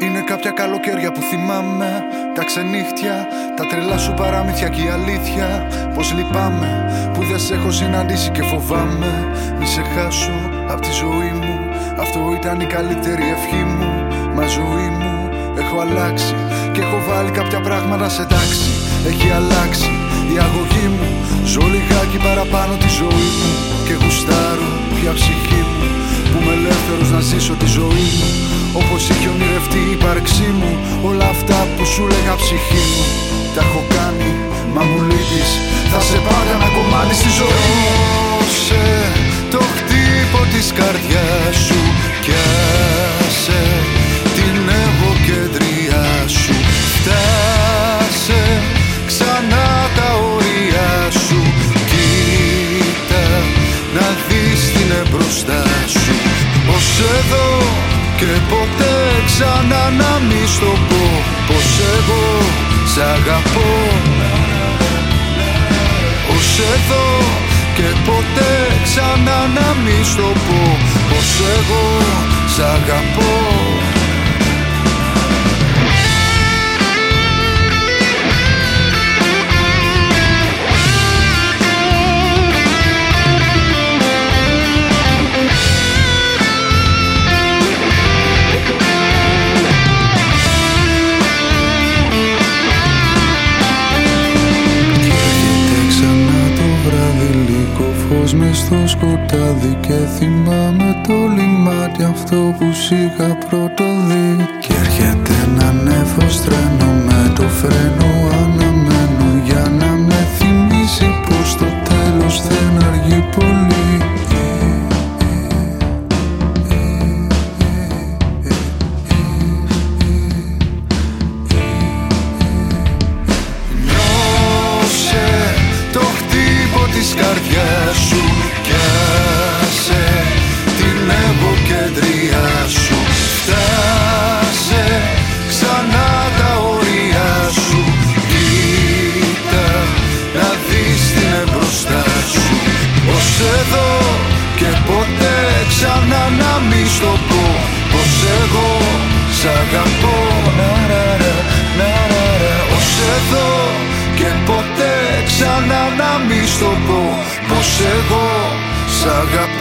Είναι κάποια καλοκαίρια που θυμάμαι, τα ξενύχτια, τα τρελά σου παραμύθια και η αλήθεια. Πως λυπάμαι που δεν σε έχω συναντήσει και φοβάμαι μη σε χάσω απ' τη ζωή μου. Αυτό ήταν η καλύτερη ευχή μου. Μα ζωή μου έχω αλλάξει και έχω βάλει κάποια πράγματα σε τάξη. Έχει αλλάξει η αγωγή μου. Ζω λιγάκι παραπάνω τη ζωή μου και γουστάρω πια ψυχή μου που είμαι ελεύθερος να ζήσω τη ζωή μου όπως είχε ονειρευτεί η ύπαρξή μου. Όλα αυτά που σου λέγα ψυχή μου τα έχω κάνει, μα μου λείπεις. Θα σε πάρω ένα κομμάτι στη ζωή μου. Δώσε το χτύπο της καρδιάς σου κι άσε την εγωκεντρία σου. Φτάσε ξανά τα όρια σου. Κοίτα να δεις τι είναι μπροστά σου. Ως εδώ και ποτέ ξανά να μη στο πω πως εγώ σ' αγαπώ. Ως εδώ και ποτέ ξανά να μη στο πω πως εγώ σ' αγαπώ. Μες στο σκοτάδι και θυμάμαι το λιμάνι αυτό που σ' είχα πρώτο δει. Και έρχεται ένα νέφος τρένο με το φρένο αναμένο για να με θυμίσει πως το τέλος δεν αργεί πολύ. Νιώσε το χτύπο της καρδιάς σου κι άσε την εγωκεντρία σου. Φτάσε ξανά τα όρια σου. Κοίτα να δεις τι είναι μπροστά σου. Ως εδώ και ποτέ ξανά να μη στο πω πως εγώ σ' αγαπώ. Ως εδώ και ποτέ ξανά να μη στο πω πως εγώ σ' αγαπώ.